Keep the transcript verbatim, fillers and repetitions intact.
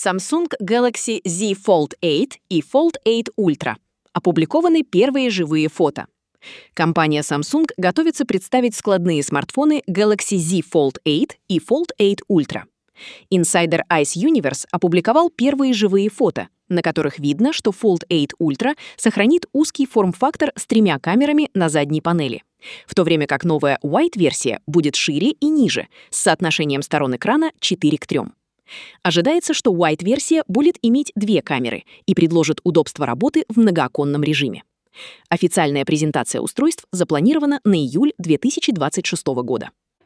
Samsung Galaxy Z Fold восемь и Fold восемь Ultra. Опубликованы первые живые фото. Компания Samsung готовится представить складные смартфоны Galaxy Z Fold восемь и Fold восемь Ultra. Инсайдер Ice Universe опубликовал первые живые фото, на которых видно, что Fold восемь Ultra сохранит узкий форм-фактор с тремя камерами на задней панели, в то время как новая White-версия будет шире и ниже, с соотношением сторон экрана четыре к трем. Ожидается, что White-версия будет иметь две камеры и предложит удобство работы в многооконном режиме. Официальная презентация устройств запланирована на июль две тысячи двадцать шестого года.